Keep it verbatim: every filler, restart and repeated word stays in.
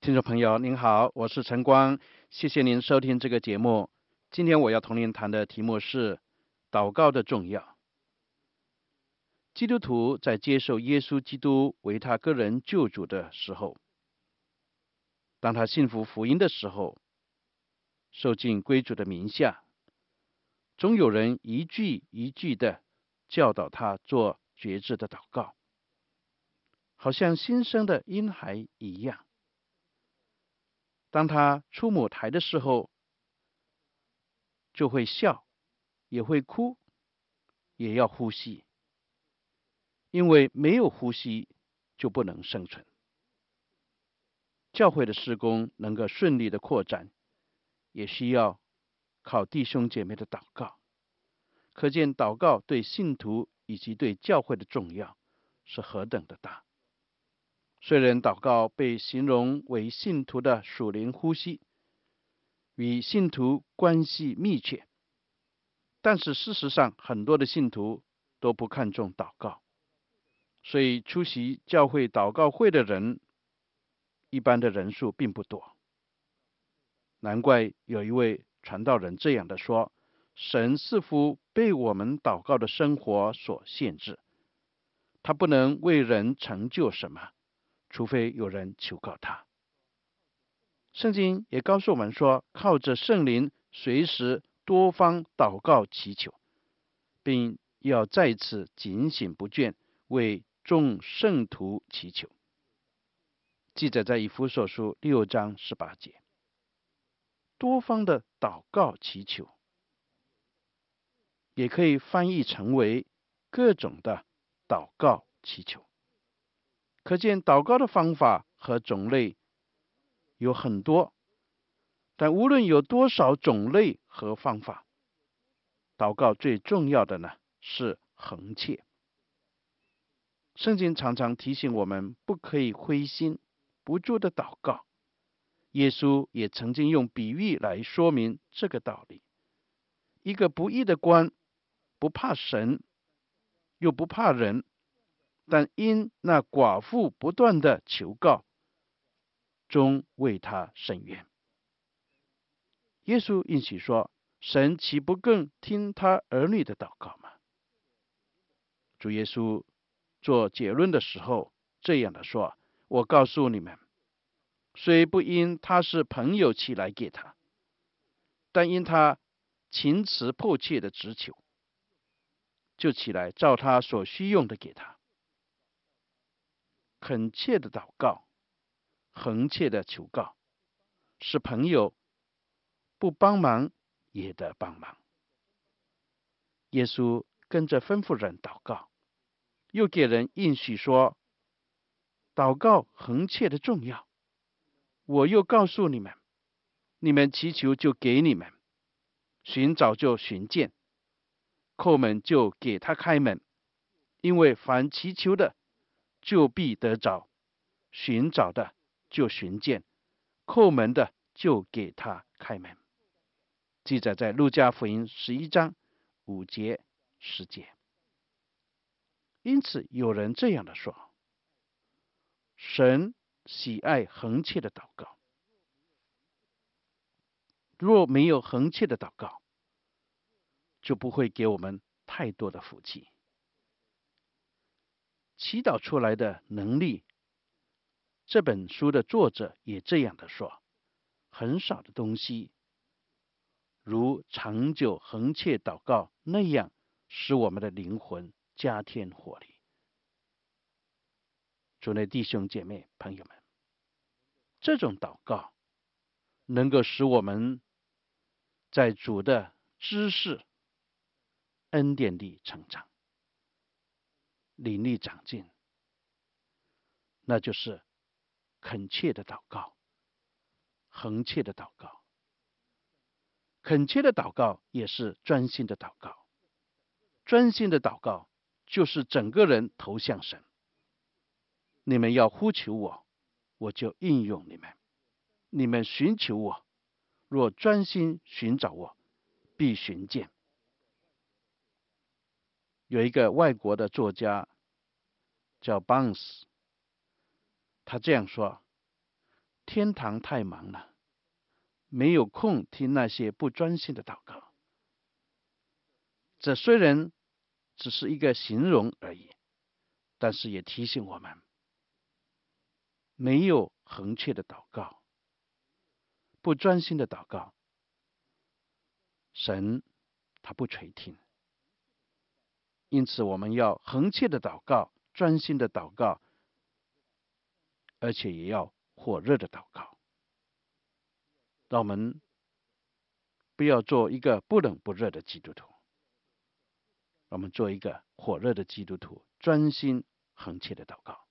听众朋友您好，我是陈光，谢谢您收听这个节目。今天我要同您谈的题目是祷告的重要。基督徒在接受耶稣基督为他个人救主的时候，当他信服福音的时候，受尽归主的名下，总有人一句一句的教导他做觉知的祷告，好像新生的婴孩一样。当他出母胎的时候，就会笑，也会哭，也要呼吸，因为没有呼吸就不能生存。教会的事工能够顺利的扩展，也需要靠弟兄姐妹的祷告。可见祷告对信徒以及对教会的重要是何等的大。虽然祷告被形容为信徒的属灵呼吸，与信徒关系密切，但是事实上很多的信徒都不看重祷告，所以出席教会祷告会的人一般的人数并不多。难怪有一位传道人这样的说，神似乎被我们祷告的生活所限制，他不能为人成就什么，除非有人求告他。圣经也告诉我们说，靠着圣灵随时多方祷告祈求，并要在此警醒不倦，为众圣徒祈求。记载在以弗所书六章十八节。多方的祷告祈求，也可以翻译成为各种的祷告祈求。可见祷告的方法和种类有很多，但无论有多少种类和方法，祷告最重要的呢是恒切。圣经常常提醒我们不可以灰心不住的祷告，耶稣也曾经用比喻来说明这个道理。一个不义的官，不怕神，又不怕人，但因那寡妇不断的求告，终为他伸冤。耶稣应许说，神岂不更听他儿女的祷告吗？主耶稣做结论的时候这样的说，我告诉你们，虽不因他是朋友起来给他，但因他情辞迫切的直求，就起来照他所需用的给他。恳切的祷告，恒切的求告，是朋友不帮忙也得帮忙。耶稣跟着吩咐人祷告，又给人应许说，祷告恒切的重要。我又告诉你们，你们祈求就给你们，寻找就寻见，叩门就给他开门。因为凡祈求的，就必得着；寻找的就寻见，叩门的就给他开门。记载在路加福音十一章五节十节。因此有人这样的说，神喜爱恒切的祷告。若没有恒切的祷告，就不会给我们太多的福气。祈祷出来的能力，这本书的作者也这样的说，很少的东西如长久恒切祷告那样使我们的灵魂加添活力。主内弟兄姐妹朋友们，这种祷告能够使我们在主的知识恩典里成长，灵力长进，那就是恳切的祷告，恒切的祷告。恳切的祷告也是专心的祷告，专心的祷告就是整个人投向神。你们要呼求我，我就应用你们；你们寻求我，若专心寻找我，必寻见。有一个外国的作家叫 Barnes， 他这样说， 天堂太忙了，没有空听那些不专心的祷告。这虽然只是一个形容而已，但是也提醒我们，没有恒切的祷告，不专心的祷告，神他不垂听。因此我们要恒切的祷告，专心的祷告，而且也要火热的祷告。让我们不要做一个不冷不热的基督徒，让我们做一个火热的基督徒，专心恒切的祷告。